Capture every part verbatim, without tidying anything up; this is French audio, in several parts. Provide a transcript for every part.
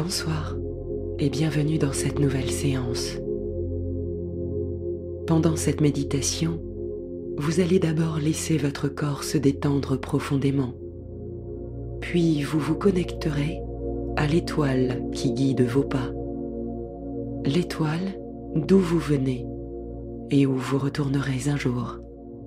Bonsoir et bienvenue dans cette nouvelle séance. Pendant cette méditation, vous allez d'abord laisser votre corps se détendre profondément, puis vous vous connecterez à l'étoile qui guide vos pas, l'étoile d'où vous venez et où vous retournerez un jour.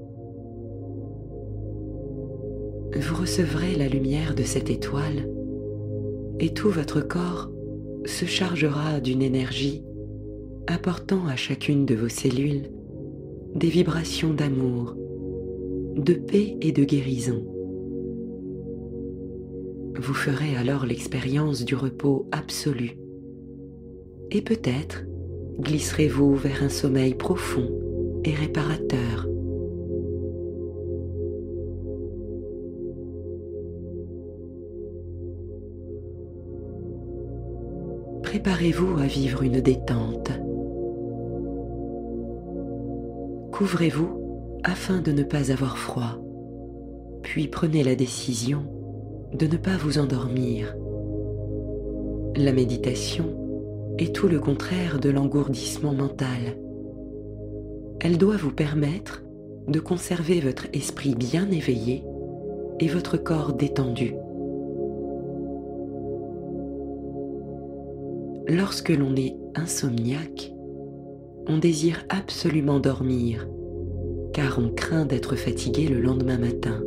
Vous recevrez la lumière de cette étoile et tout votre corps se chargera d'une énergie apportant à chacune de vos cellules des vibrations d'amour, de paix et de guérison. Vous ferez alors l'expérience du repos absolu et peut-être glisserez-vous vers un sommeil profond et réparateur. Préparez-vous à vivre une détente. Couvrez-vous afin de ne pas avoir froid, puis prenez la décision de ne pas vous endormir. La méditation est tout le contraire de l'engourdissement mental. Elle doit vous permettre de conserver votre esprit bien éveillé et votre corps détendu. Lorsque l'on est insomniaque, on désire absolument dormir, car on craint d'être fatigué le lendemain matin.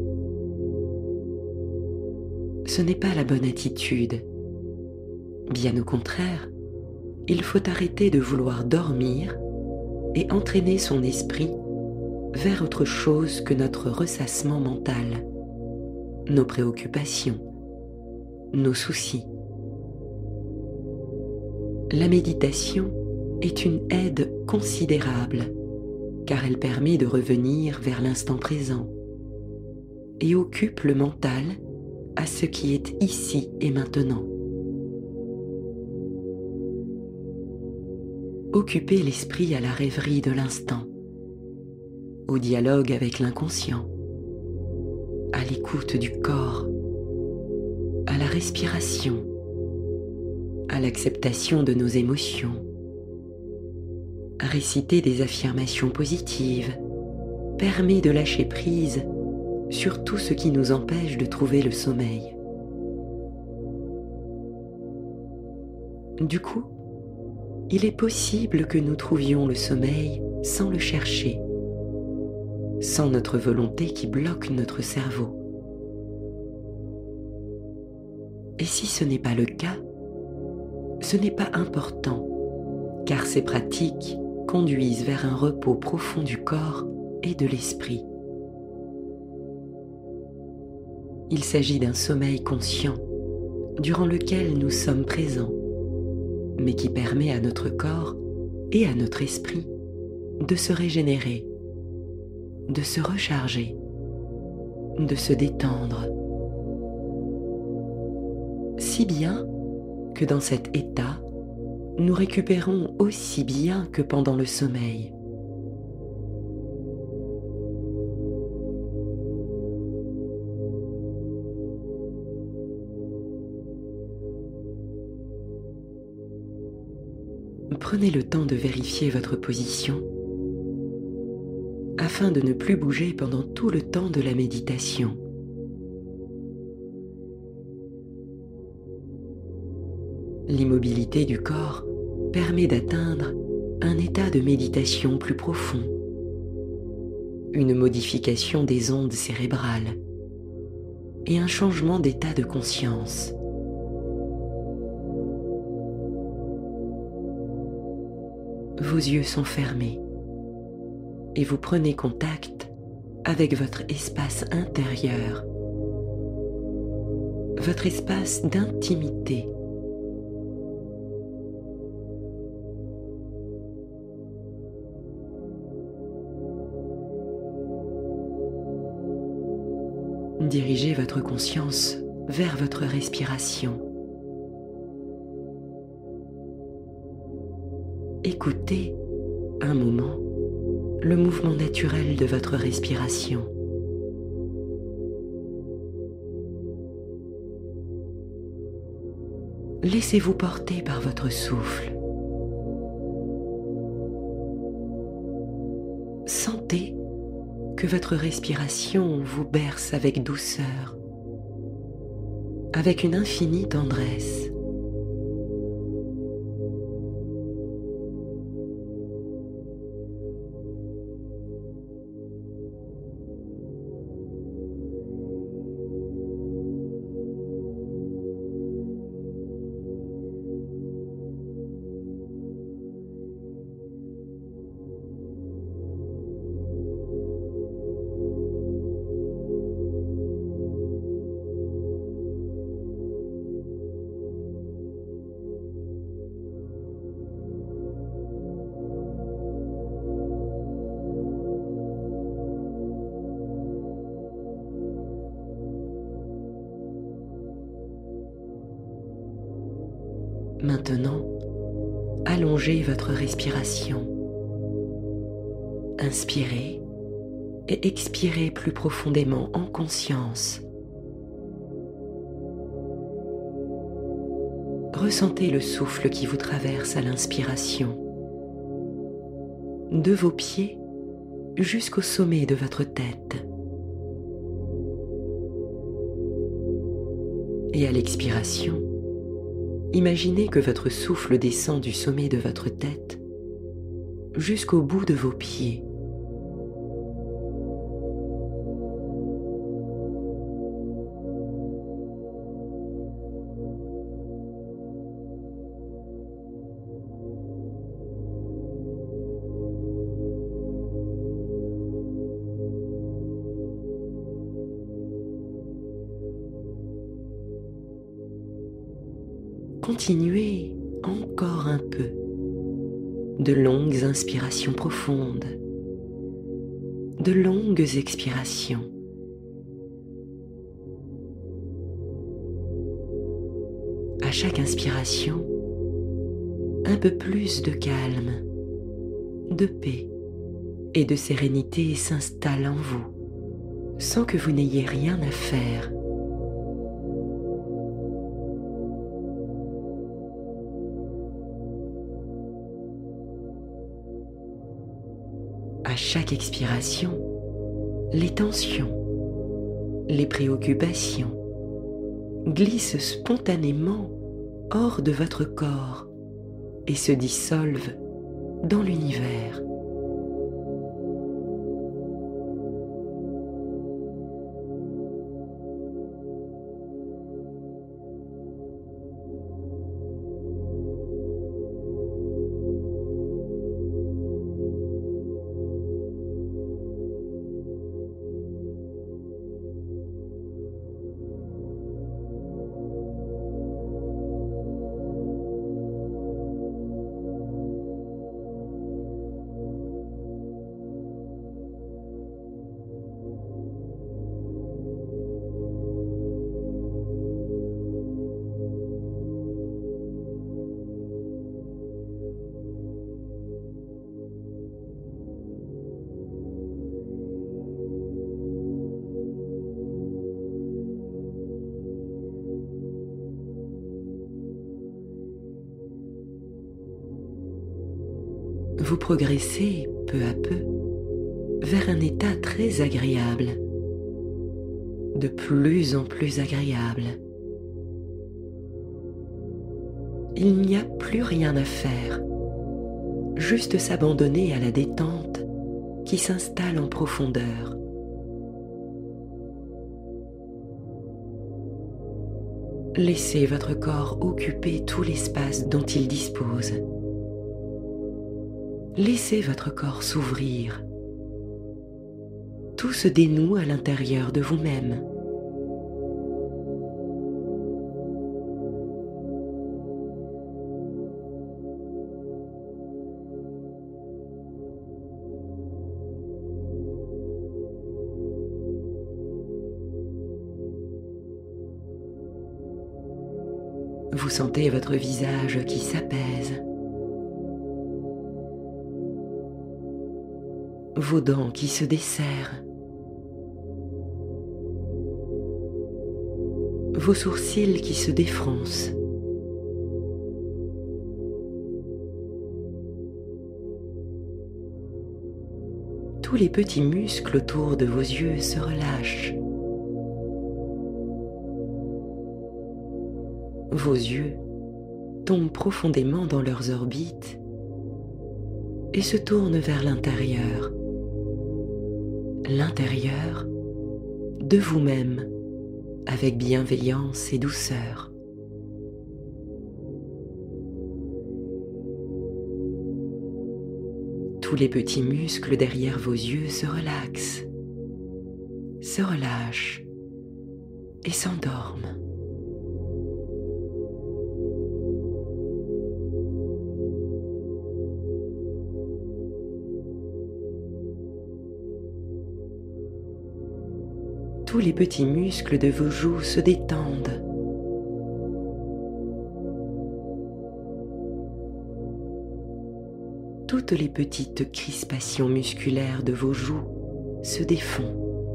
Ce n'est pas la bonne attitude. Bien au contraire, il faut arrêter de vouloir dormir et entraîner son esprit vers autre chose que notre ressassement mental, nos préoccupations, nos soucis. La méditation est une aide considérable car elle permet de revenir vers l'instant présent et occupe le mental à ce qui est ici et maintenant. Occupez l'esprit à la rêverie de l'instant, au dialogue avec l'inconscient, à l'écoute du corps, à la respiration, à l'acceptation de nos émotions, à réciter des affirmations positives permet de lâcher prise sur tout ce qui nous empêche de trouver le sommeil. Du coup, il est possible que nous trouvions le sommeil sans le chercher, sans notre volonté qui bloque notre cerveau. Et si ce n'est pas le cas, ce n'est pas important, car ces pratiques conduisent vers un repos profond du corps et de l'esprit. Il s'agit d'un sommeil conscient, durant lequel nous sommes présents, mais qui permet à notre corps et à notre esprit de se régénérer, de se recharger, de se détendre. Si bien que dans cet état, nous récupérons aussi bien que pendant le sommeil. Prenez le temps de vérifier votre position afin de ne plus bouger pendant tout le temps de la méditation. L'immobilité du corps permet d'atteindre un état de méditation plus profond, une modification des ondes cérébrales et un changement d'état de conscience. Vos yeux sont fermés et vous prenez contact avec votre espace intérieur, votre espace d'intimité. Dirigez votre conscience vers votre respiration. Écoutez un moment le mouvement naturel de votre respiration. Laissez-vous porter par votre souffle. Sentez que votre respiration vous berce avec douceur, avec une infinie tendresse. Maintenant, allongez votre respiration. Inspirez et expirez plus profondément en conscience. Ressentez le souffle qui vous traverse à l'inspiration, de vos pieds jusqu'au sommet de votre tête. Et à l'expiration, imaginez que votre souffle descend du sommet de votre tête jusqu'au bout de vos pieds. Continuez encore un peu, de longues inspirations profondes, de longues expirations. À chaque inspiration, un peu plus de calme, de paix et de sérénité s'installe en vous, sans que vous n'ayez rien à faire. À chaque expiration, les tensions, les préoccupations glissent spontanément hors de votre corps et se dissolvent dans l'univers. Vous progressez peu à peu vers un état très agréable, de plus en plus agréable. Il n'y a plus rien à faire, juste s'abandonner à la détente qui s'installe en profondeur. Laissez votre corps occuper tout l'espace dont il dispose. Laissez votre corps s'ouvrir. Tout se dénoue à l'intérieur de vous-même. Vous sentez votre visage qui s'apaise, vos dents qui se desserrent, vos sourcils qui se défroncent, tous les petits muscles autour de vos yeux se relâchent. Vos yeux tombent profondément dans leurs orbites et se tournent vers l'intérieur. L'intérieur de vous-même avec bienveillance et douceur. Tous les petits muscles derrière vos yeux se relaxent, se relâchent et s'endorment. Tous les petits muscles de vos joues se détendent. Toutes les petites crispations musculaires de vos joues se défont.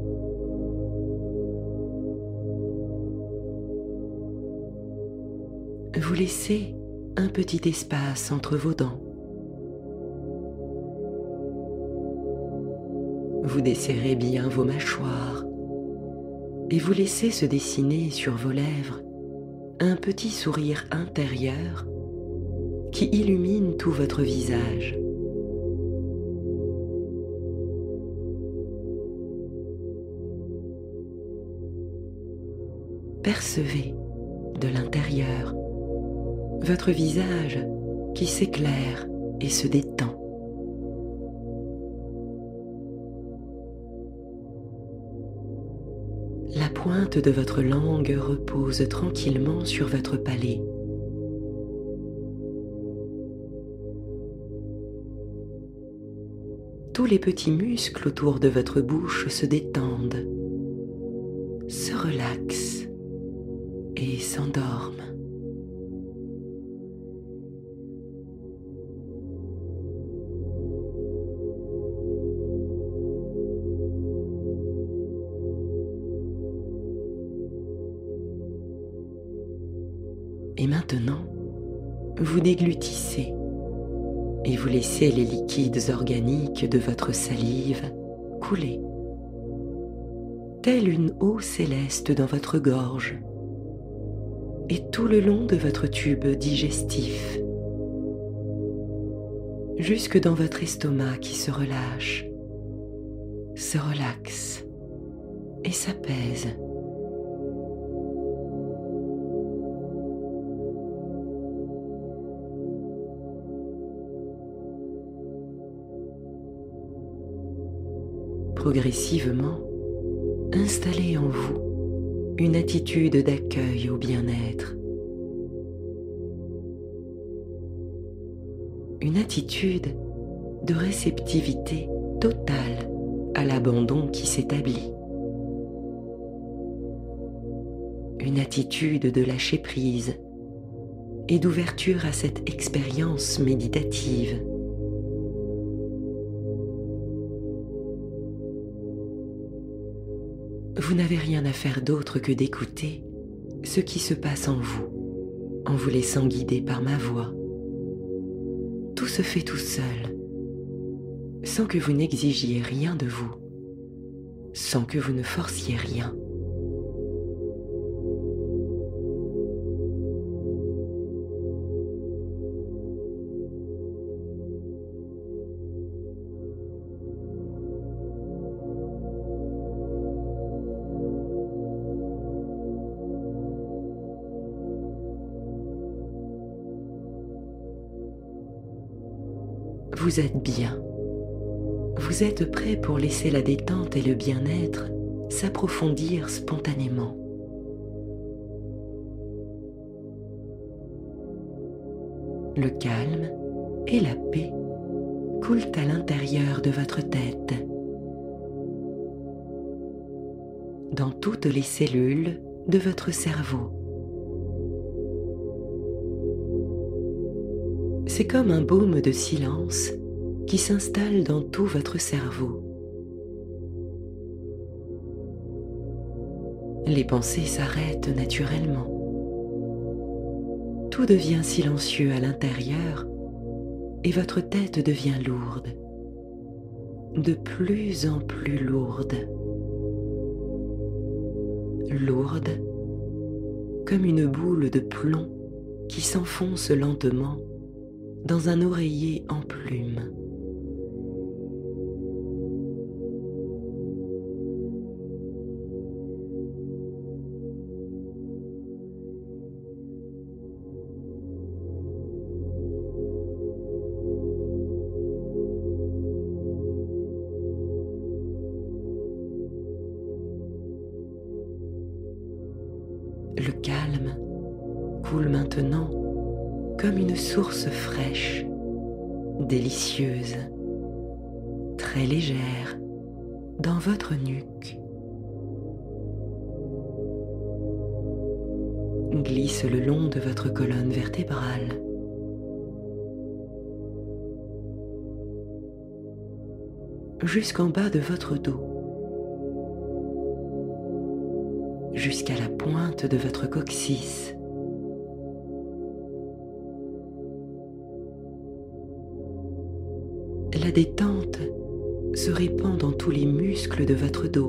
Vous laissez un petit espace entre vos dents. Vous desserrez bien vos mâchoires et vous laissez se dessiner sur vos lèvres un petit sourire intérieur qui illumine tout votre visage. Percevez de l'intérieur votre visage qui s'éclaire et se détend. La pointe de votre langue repose tranquillement sur votre palais. Tous les petits muscles autour de votre bouche se détendent, se relaxent et s'endorment. Et maintenant, vous déglutissez et vous laissez les liquides organiques de votre salive couler, telle une eau céleste dans votre gorge et tout le long de votre tube digestif, jusque dans votre estomac qui se relâche, se relaxe et s'apaise. Progressivement, installez en vous une attitude d'accueil au bien-être. Une attitude de réceptivité totale à l'abandon qui s'établit. Une attitude de lâcher prise et d'ouverture à cette expérience méditative. Vous n'avez rien à faire d'autre que d'écouter ce qui se passe en vous, en vous laissant guider par ma voix. Tout se fait tout seul, sans que vous n'exigiez rien de vous, sans que vous ne forciez rien. Vous êtes bien. Vous êtes prêt pour laisser la détente et le bien-être s'approfondir spontanément. Le calme et la paix coulent à l'intérieur de votre tête, dans toutes les cellules de votre cerveau. C'est comme un baume de silence qui s'installe dans tout votre cerveau. Les pensées s'arrêtent naturellement. Tout devient silencieux à l'intérieur et votre tête devient lourde, de plus en plus lourde. Lourde comme une boule de plomb qui s'enfonce lentement dans un oreiller en plume. Le calme coule maintenant comme une source fraîche, délicieuse, très légère dans votre nuque. Glisse le long de votre colonne vertébrale. Jusqu'en bas de votre dos. Jusqu'à la pointe de votre coccyx. La détente se répand dans tous les muscles de votre dos,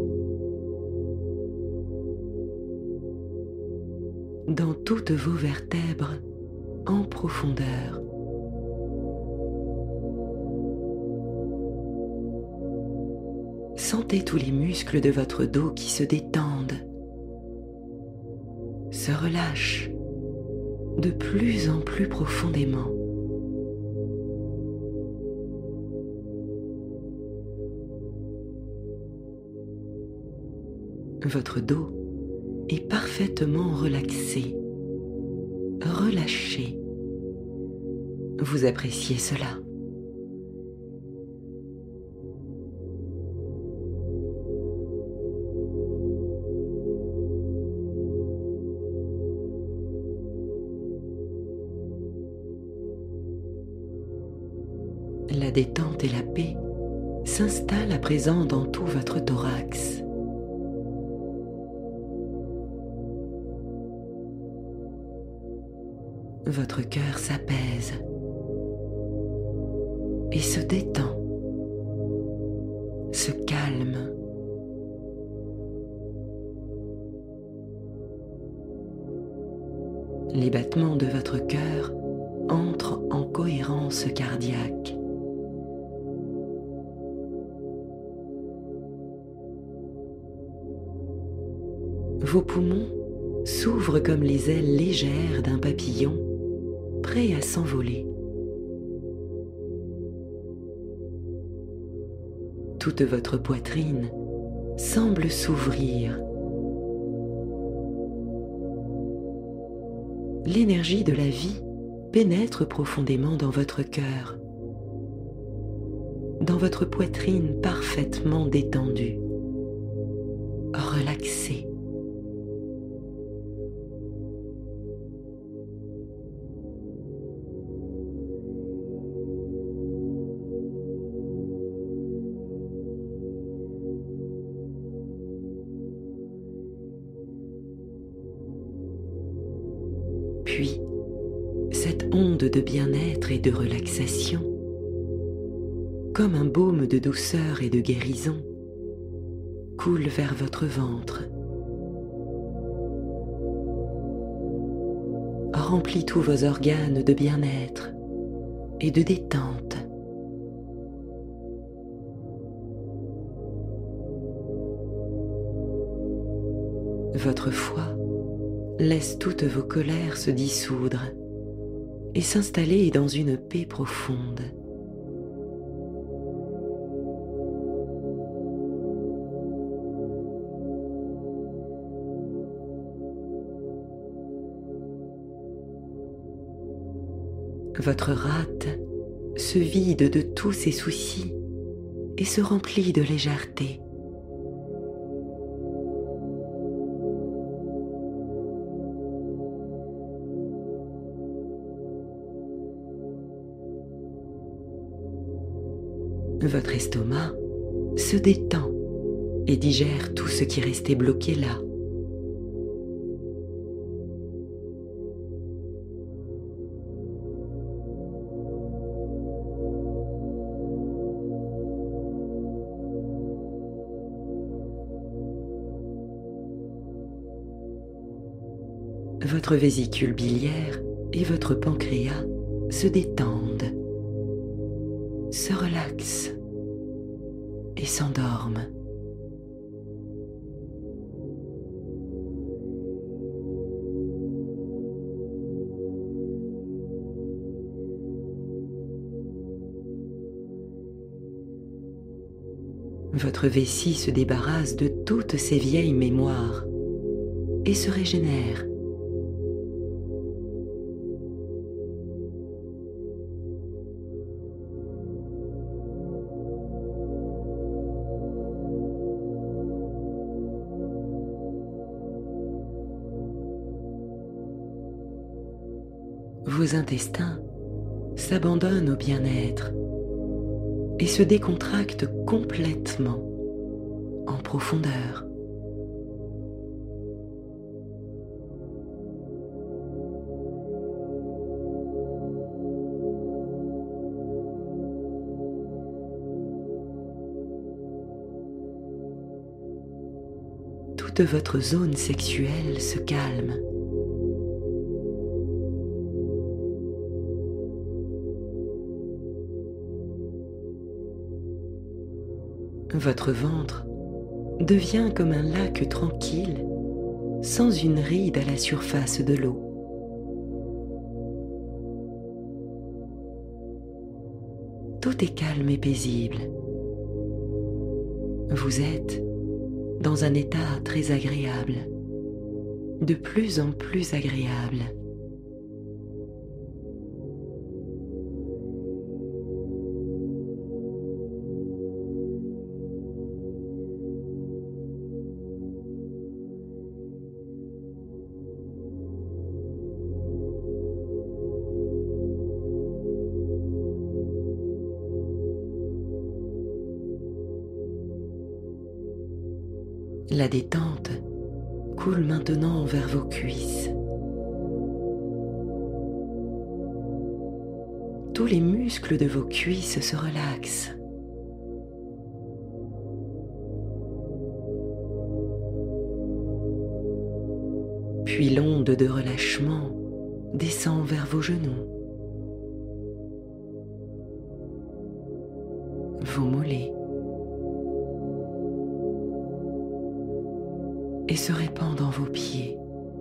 dans toutes vos vertèbres en profondeur. Sentez tous les muscles de votre dos qui se détendent, se relâchent de plus en plus profondément. Votre dos est parfaitement relaxé, relâché. Vous appréciez cela. La détente et la paix s'installent à présent dans tout votre thorax. Votre cœur s'apaise et se détend, se calme. Les battements de votre cœur entrent en cohérence cardiaque. Vos poumons s'ouvrent comme les ailes légères d'un papillon, prêt à s'envoler. Toute votre poitrine semble s'ouvrir. L'énergie de la vie pénètre profondément dans votre cœur, dans votre poitrine parfaitement détendue, relaxée. Puis, cette onde de bien-être et de relaxation, comme un baume de douceur et de guérison, coule vers votre ventre, remplit tous vos organes de bien-être et de détente. Votre foie laisse toutes vos colères se dissoudre et s'installer dans une paix profonde. Votre rate se vide de tous ses soucis et se remplit de légèreté. Votre estomac se détend et digère tout ce qui restait bloqué là. votre vésicule biliaire et votre pancréas se détendent, se relaxent et s'endorment. Votre vessie se débarrasse de toutes ces vieilles mémoires et se régénère. Vos intestins s'abandonnent au bien-être et se décontractent complètement en profondeur. Toute votre zone sexuelle se calme. Votre ventre devient comme un lac tranquille, sans une ride à la surface de l'eau. Tout est calme et paisible. Vous êtes dans un état très agréable, de plus en plus agréable. La détente coule maintenant vers vos cuisses. Tous les muscles de vos cuisses se relaxent. Puis l'onde de relâchement descend vers vos genoux, vos mollets, et se répand dans vos pieds.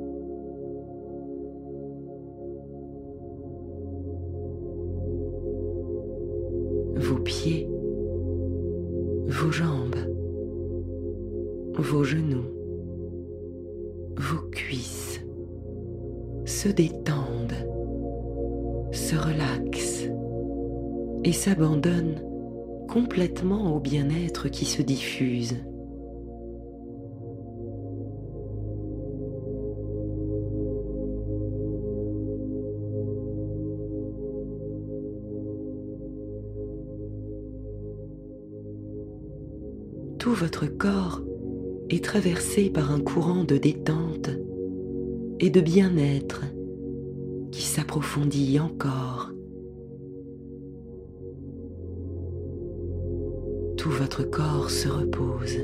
Vos pieds, vos jambes, vos genoux, vos cuisses se détendent, se relaxent et s'abandonnent complètement au bien-être qui se diffuse. Tout votre corps est traversé par un courant de détente et de bien-être qui s'approfondit encore. Tout votre corps se repose.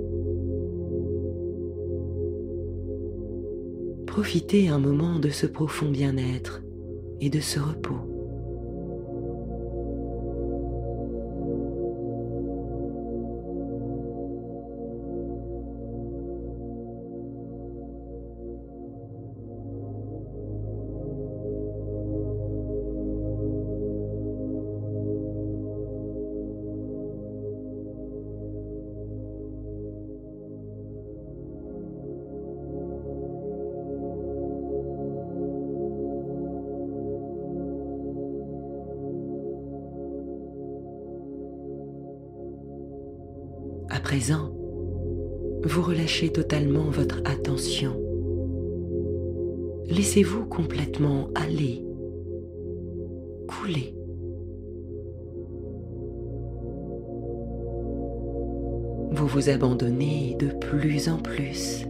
Profitez un moment de ce profond bien-être et de ce repos. À présent, vous relâchez totalement votre attention. Laissez-vous complètement aller, couler. Vous vous abandonnez de plus en plus.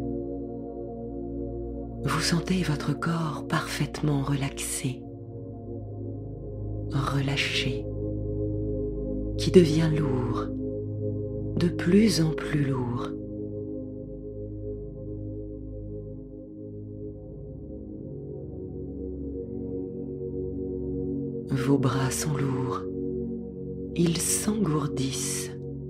Vous sentez votre corps parfaitement relaxé, relâché, qui devient lourd, de plus en plus lourd. Vos bras sont lourds, ils s'engourdissent.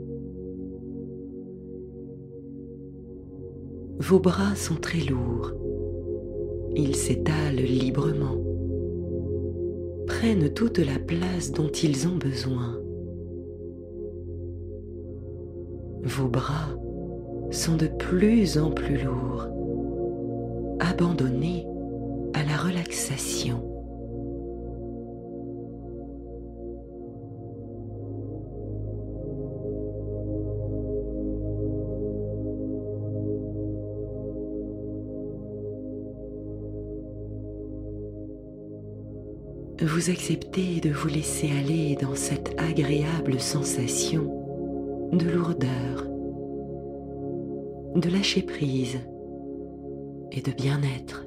Vos bras sont très lourds, ils s'étalent librement, prennent toute la place dont ils ont besoin. Vos bras sont de plus en plus lourds, abandonnés à la relaxation. Vous acceptez de vous laisser aller dans cette agréable sensation de lourdeur, de lâcher prise et de bien-être.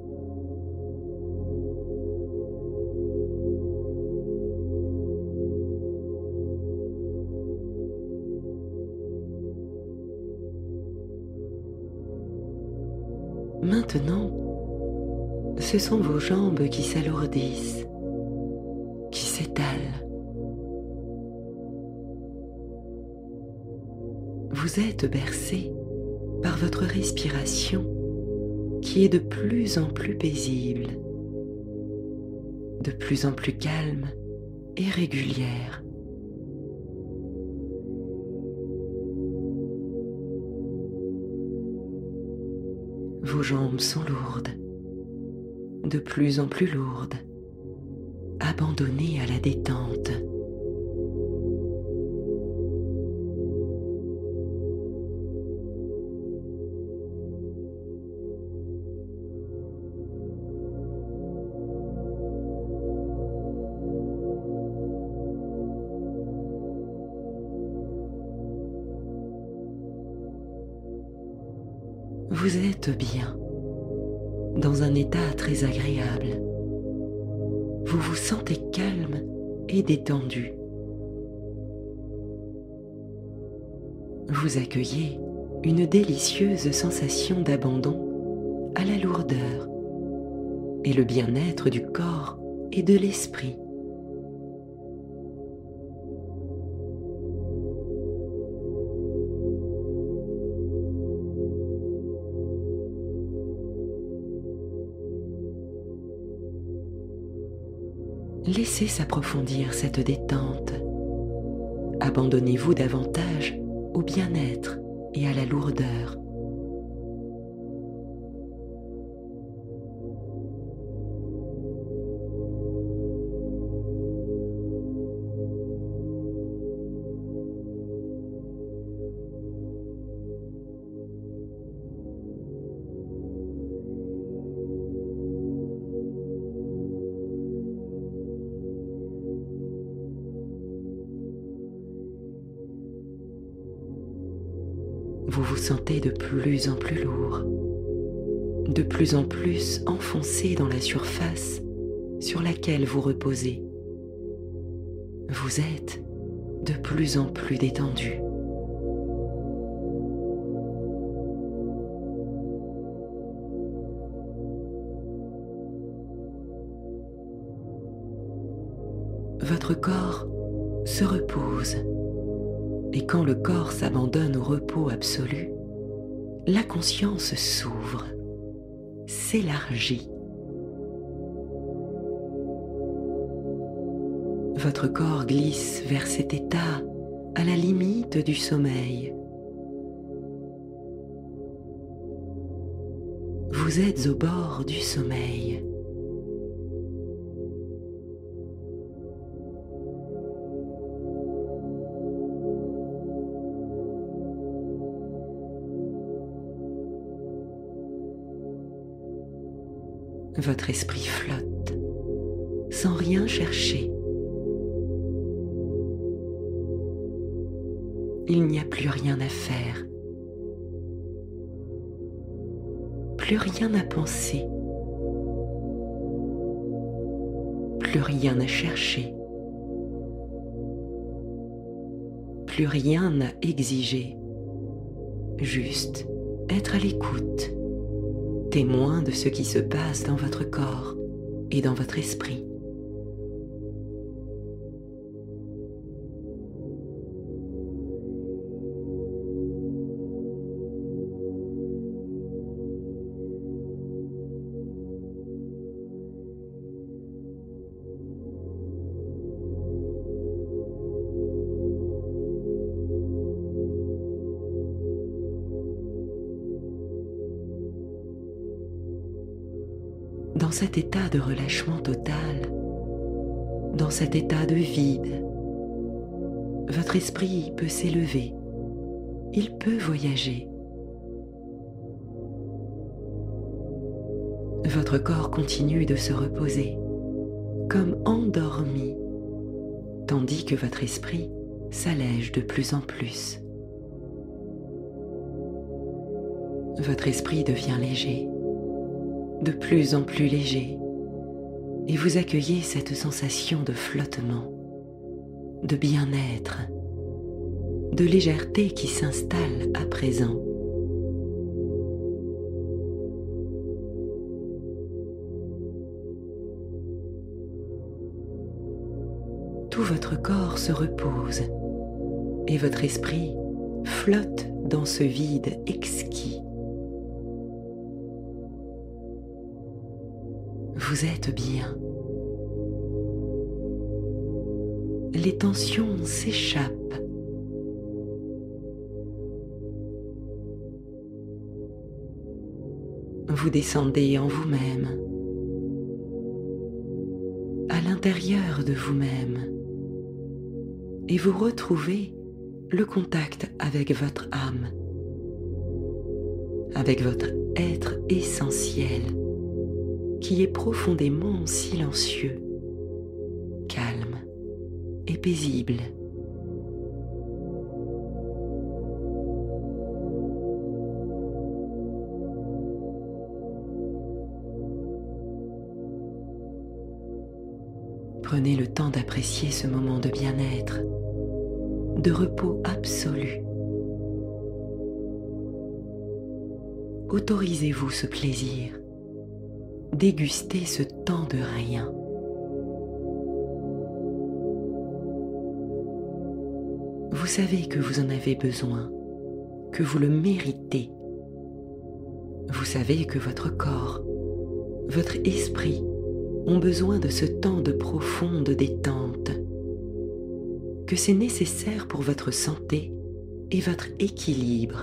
Maintenant, ce sont vos jambes qui s'alourdissent, qui s'étalent. Vous êtes bercé par votre respiration qui est de plus en plus paisible, de plus en plus calme et régulière. Vos jambes sont lourdes, de plus en plus lourdes, abandonnées à la détente. Vous êtes bien, dans un état très agréable. Vous vous sentez calme et détendu. Vous accueillez une délicieuse sensation d'abandon à la lourdeur et le bien-être du corps et de l'esprit. Laissez s'approfondir cette détente. Abandonnez-vous davantage au bien-être et à la lourdeur. Vous vous sentez de plus en plus lourd, de plus en plus enfoncé dans la surface sur laquelle vous reposez. Vous êtes de plus en plus détendu. Votre corps se repose. Et quand le corps s'abandonne au repos absolu, la conscience s'ouvre, s'élargit. Votre corps glisse vers cet état à la limite du sommeil. Vous êtes au bord du sommeil. Votre esprit flotte, sans rien chercher. Il n'y a plus rien à faire, plus rien à penser, plus rien à chercher, plus rien à exiger, juste être à l'écoute, témoin de ce qui se passe dans votre corps et dans votre esprit. Dans cet état de relâchement total, dans cet état de vide, votre esprit peut s'élever, il peut voyager. Votre corps continue de se reposer, comme endormi, tandis que votre esprit s'allège de plus en plus. Votre esprit devient léger, de plus en plus léger, et vous accueillez cette sensation de flottement, de bien-être, de légèreté qui s'installe à présent. Tout votre corps se repose et votre esprit flotte dans ce vide exquis. Vous êtes bien. Les tensions s'échappent. Vous descendez en vous-même, à l'intérieur de vous-même, et vous retrouvez le contact avec votre âme, avec votre être essentiel, qui est profondément silencieux, calme et paisible. Prenez le temps d'apprécier ce moment de bien-être, de repos absolu. Autorisez-vous ce plaisir. Dégustez ce temps de rien. Vous savez que vous en avez besoin, que vous le méritez. Vous savez que votre corps, votre esprit ont besoin de ce temps de profonde détente, que c'est nécessaire pour votre santé et votre équilibre.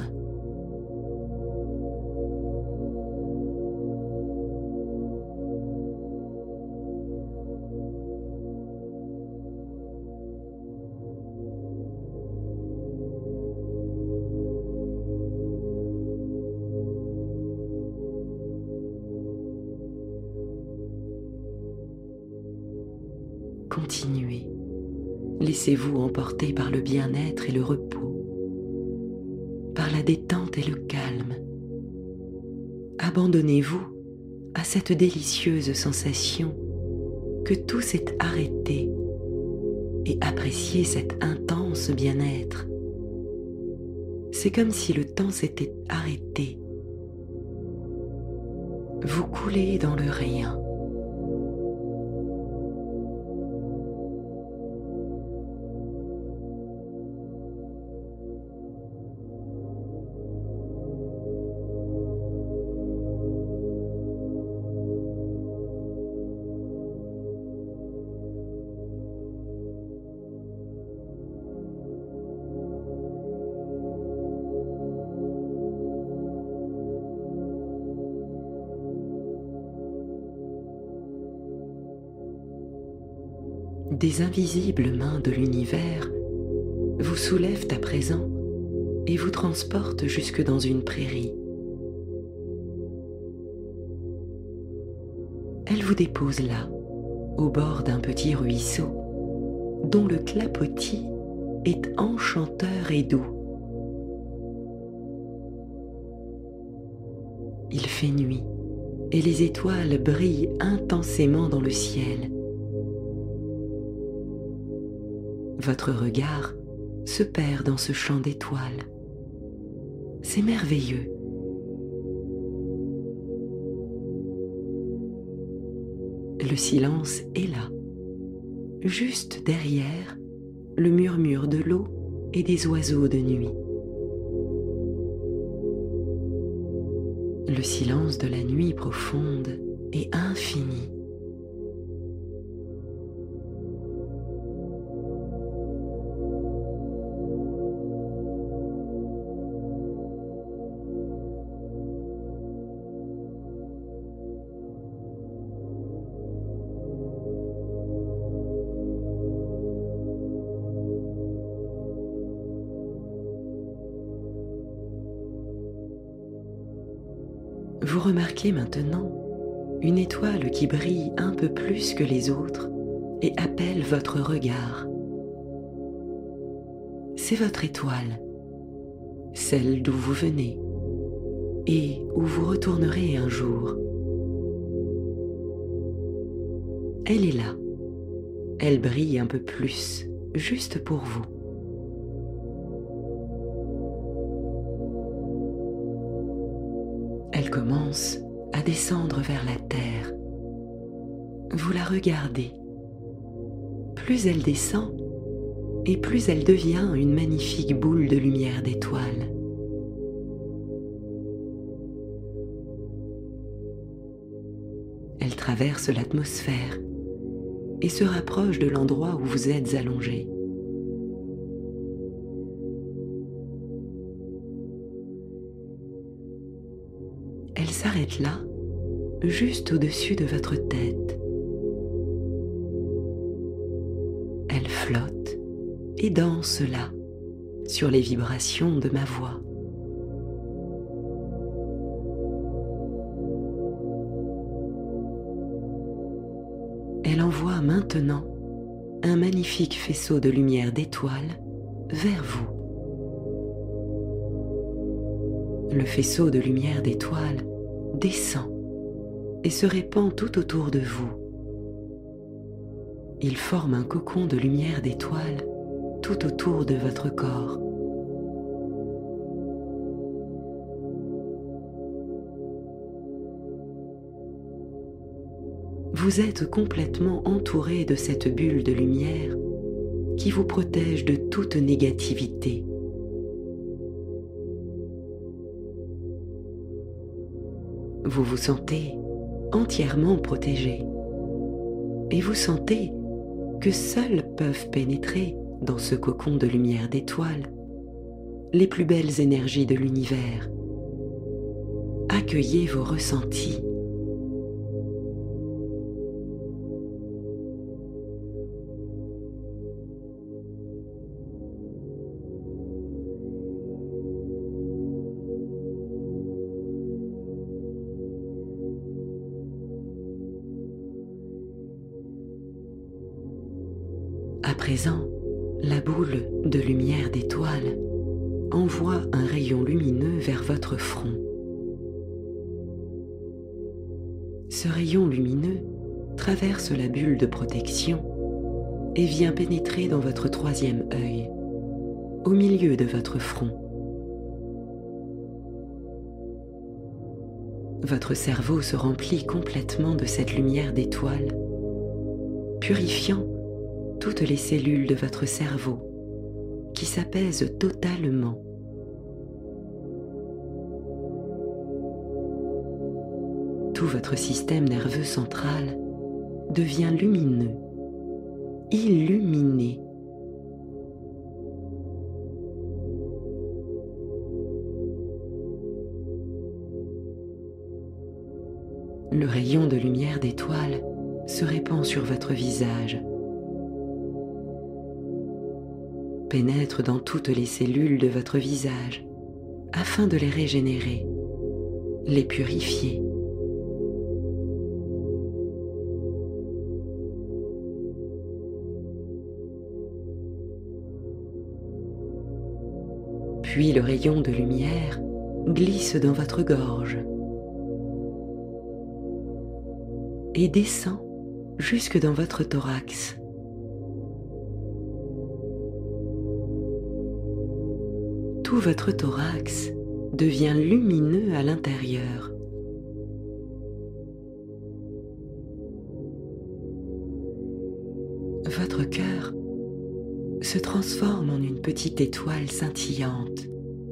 Continuez. Laissez-vous emporter par le bien-être et le repos, par la détente et le calme. Abandonnez-vous à cette délicieuse sensation que tout s'est arrêté et appréciez cet intense bien-être. C'est comme si le temps s'était arrêté. Vous coulez dans le rien. Des invisibles mains de l'univers vous soulèvent à présent et vous transportent jusque dans une prairie. Elles vous déposent là, au bord d'un petit ruisseau, dont le clapotis est enchanteur et doux. Il fait nuit et les étoiles brillent intensément dans le ciel. Votre regard se perd dans ce champ d'étoiles. C'est merveilleux. Le silence est là, juste derrière le murmure de l'eau et des oiseaux de nuit. Le silence de la nuit profonde est infini. Vous remarquez maintenant une étoile qui brille un peu plus que les autres et appelle votre regard. C'est votre étoile, celle d'où vous venez et où vous retournerez un jour. Elle est là, elle brille un peu plus, juste pour vous. Elle commence à descendre vers la terre. Vous la regardez. Plus elle descend, et plus elle devient une magnifique boule de lumière d'étoiles. Elle traverse l'atmosphère et se rapproche de l'endroit où vous êtes allongé. Elle s'arrête là, juste au-dessus de votre tête. Elle flotte et danse là, sur les vibrations de ma voix. Elle envoie maintenant un magnifique faisceau de lumière d'étoiles vers vous. Le faisceau de lumière d'étoiles descend et se répand tout autour de vous. Il forme un cocon de lumière d'étoiles tout autour de votre corps. Vous êtes complètement entouré de cette bulle de lumière qui vous protège de toute négativité. Vous vous sentez entièrement protégé et vous sentez que seuls peuvent pénétrer dans ce cocon de lumière d'étoiles les plus belles énergies de l'univers. Accueillez vos ressentis. À présent, la boule de lumière d'étoiles envoie un rayon lumineux vers votre front. Ce rayon lumineux traverse la bulle de protection et vient pénétrer dans votre troisième œil, au milieu de votre front. Votre cerveau se remplit complètement de cette lumière d'étoiles, purifiant toutes les cellules de votre cerveau qui s'apaisent totalement. Tout votre système nerveux central devient lumineux, illuminé. Le rayon de lumière d'étoiles se répand sur votre visage, pénètre dans toutes les cellules de votre visage afin de les régénérer, les purifier. Puis le rayon de lumière glisse dans votre gorge et descend jusque dans votre thorax. Tout votre thorax devient lumineux à l'intérieur. Votre cœur se transforme en une petite étoile scintillante.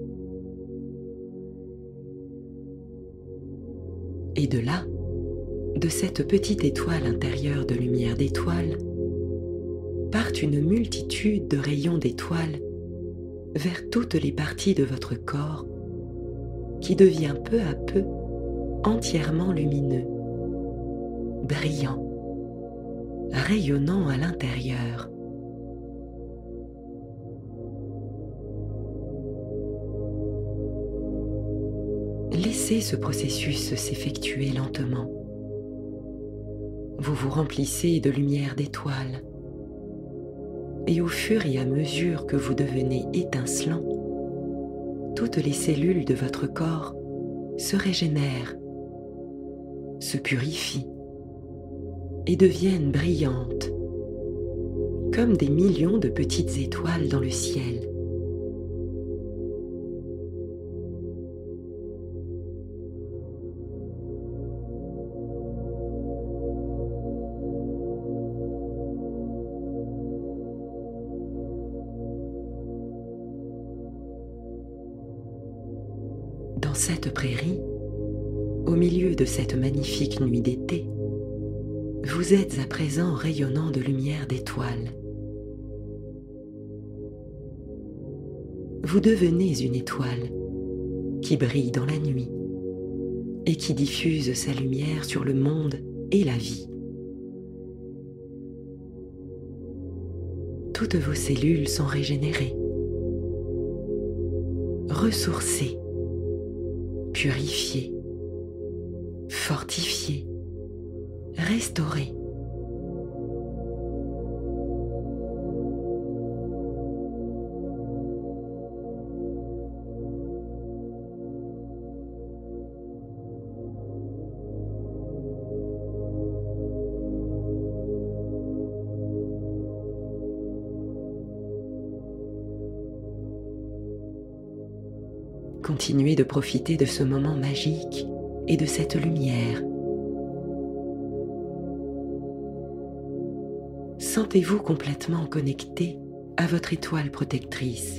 Et de là, de cette petite étoile intérieure de lumière d'étoile, partent une multitude de rayons d'étoiles vers toutes les parties de votre corps qui devient peu à peu entièrement lumineux, brillant, rayonnant à l'intérieur. Laissez ce processus s'effectuer lentement. Vous vous remplissez de lumière d'étoiles. Et au fur et à mesure que vous devenez étincelant, toutes les cellules de votre corps se régénèrent, se purifient et deviennent brillantes, comme des millions de petites étoiles dans le ciel. Dans cette prairie, au milieu de cette magnifique nuit d'été, vous êtes à présent rayonnant de lumière d'étoiles. Vous devenez une étoile qui brille dans la nuit et qui diffuse sa lumière sur le monde et la vie. Toutes vos cellules sont régénérées, ressourcées, purifiées, fortifiées, restaurées. Continuez de profiter de ce moment magique et de cette lumière. Sentez-vous complètement connecté à votre étoile protectrice.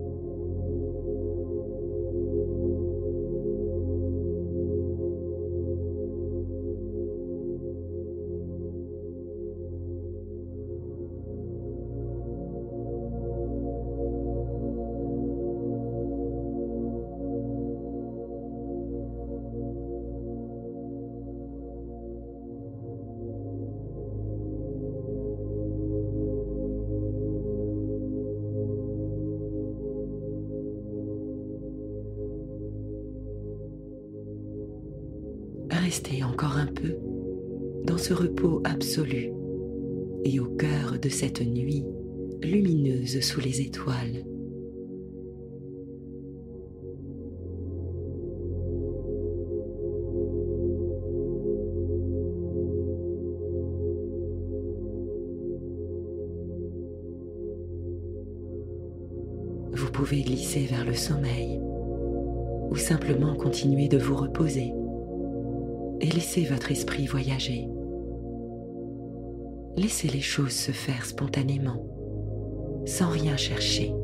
Restez encore un peu dans ce repos absolu et au cœur de cette nuit lumineuse sous les étoiles. Vous pouvez glisser vers le sommeil ou simplement continuer de vous reposer et laissez votre esprit voyager. Laissez les choses se faire spontanément, sans rien chercher.